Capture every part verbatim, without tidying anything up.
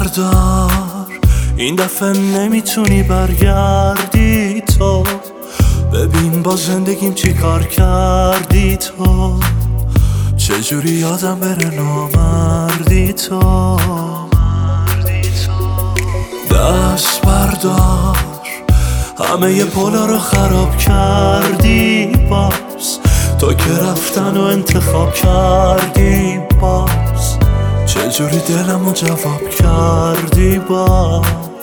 بردار، این دفعه نمیتونی برگردی تو. ببین با زندگیم چی کار کردی تو، چجوری یادم بره نامردی تو. دست بردار، همه ی پولا رو خراب کردی باز، تو که رفتن و انتخاب کردی باز، چجوری دلمو جواب کردی باز.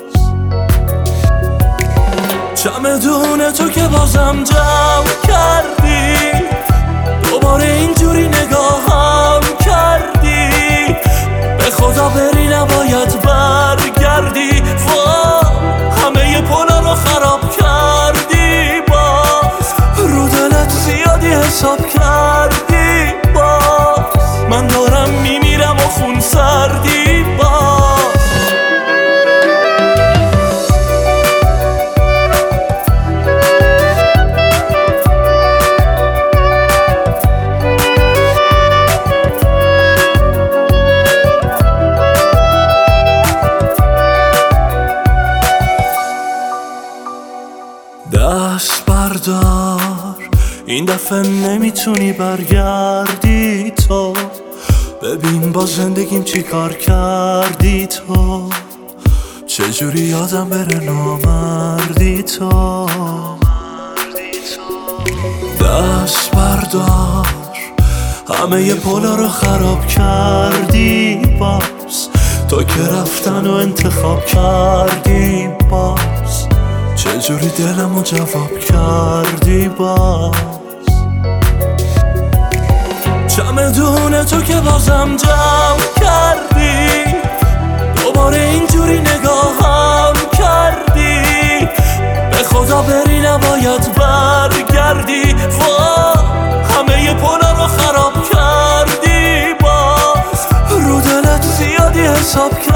چمدون تو که بازم جمع کردی، دوباره اینجوری نگاهم کردی، به خدا بری نباید برگردی. وای همه ی پولا رو خراب کردی باز، رو دلت زیادی حساب کردی باز، من دارم میمیرم و خون سردی باز. دست بردار، این دفعه نمیتونی برگردی تو. ببین با زندگیم چی کار کردی تو، چجوری یادم بره نامردی تو. دست بردار، همه ی پولا رو خراب کردی باز، تو که رفتن و انتخاب کردی باز، چجوری دلمو جواب کردی باز. چمدون تو که بازم جمع کردی، دوباره اینجوری نگاهم کردی، به خدا بری نباید برگردی. وای همه ی پولا رو خراب کردی باز، رو دلت زیادی حساب کردی